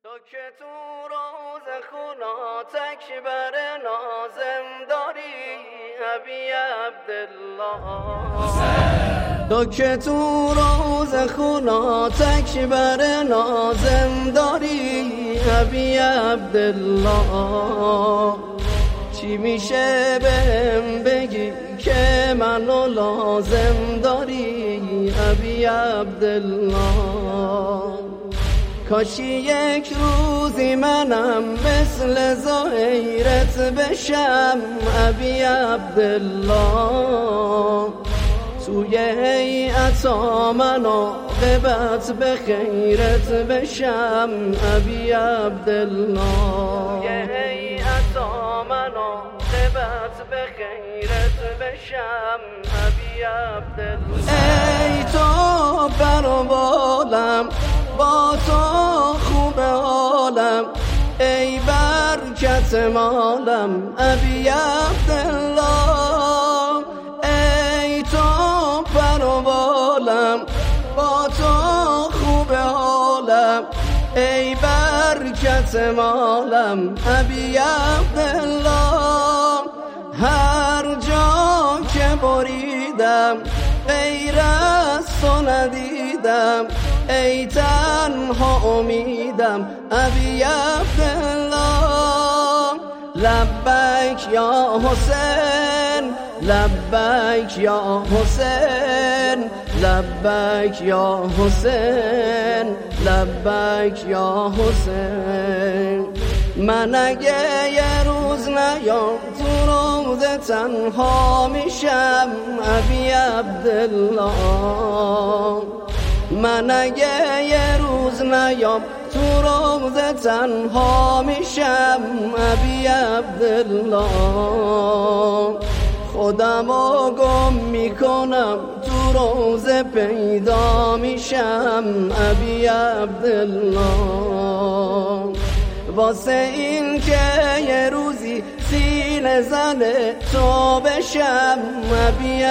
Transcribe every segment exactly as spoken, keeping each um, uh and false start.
تو که تو روز خوناتک بر نازم داری ابی عبدالله، تو که تو روز خوناتک بر نازم داری ابی عبدالله، چی میشه بهم بگی که منو لازم داری ابی عبدالله؟ کاشی یک روزی منم مثل زهیرت بشم ابی عبدالله، توی هیئتا من عاقبت به خیرت بشم ابی عبدالله، توی هیئتا من عاقبت به خیرت بشم ابی عبدالله. ای تو پر و بالم با تو خوب حالم، ای برکت مالم ابی عبدالله، ای تو پر و بالم با تو خوب حالم، ای برکت مالم ابی عبدالله. هر جا که بریدم غیر از تو ندیدم، ای تنها امیدم ابی عبدالله. لبیک یا حسین، لبیک یا حسین، لبیک یا حسین، لبیک یا حسین. من اگه یه روز نیام تو روزه تنها میشم ابی عبدالله، من اگه یه روز نیام تو روزه تنها میشم ابی عبدالله. خودمو گم میکنم تو روزه پیدا میشم ابی عبدالله. واسه این که یه روزی سینه زن تو بشم ابی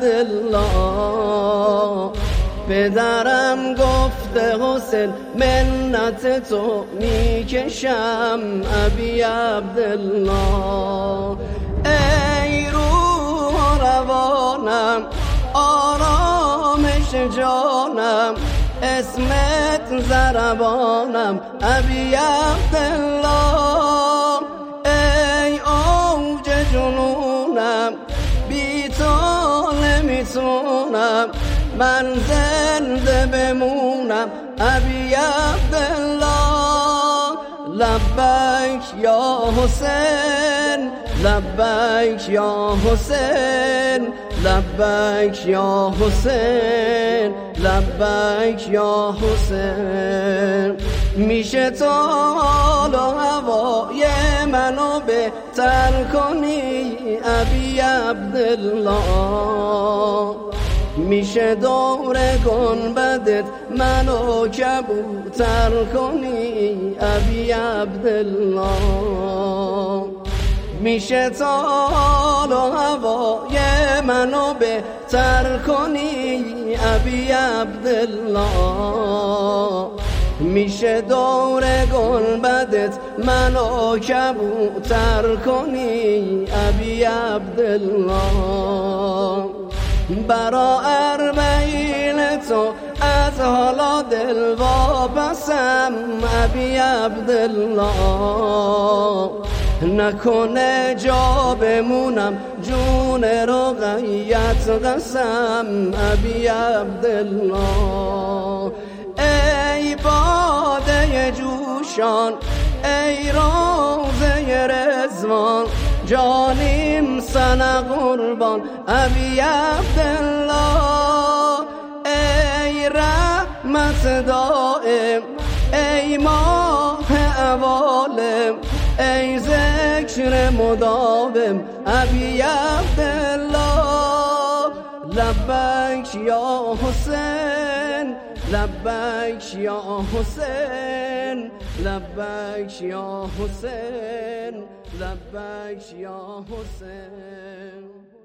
عبدالله. پدرم گفته حسین منت تو میکشم ابی عبدالله. ای روح و روانم آرامش جانم، اسمت زربانم ابی عبدالله. ای اوج جنونم بی تو نمیتونم من زنده بمونم ابی عبدالله. لبیک یا حسین، لبیک یا حسین، لبیک یا حسین، لبیک یا حسین. میشه تو حال و هوای منو بهتر کنی ابی عبدالله، میشه دور گنبدت منو کبوتر کنی ابی عبدالله، میشه تا حال و هوای منو بهتر کنی ابی عبدالله، میشه دور گنبدت منو کبوتر کنی ابی عبدالله. برا اربعین تو از حالا دل واپسم ابی عبدالله، نکنه جا بمونم جون رقیت قسم ابی عبدالله. ای باده جوشان، ای روزه رضوان، جانیم سنه قربان ابی عبدالله. ای رحمت دائم، ای ماه عوالم، ای ذکر مداوم ابی عبدالله. لبیک یا حسین، لبیک یا حسین، لبیک یا حسین، لبیک یا حسین.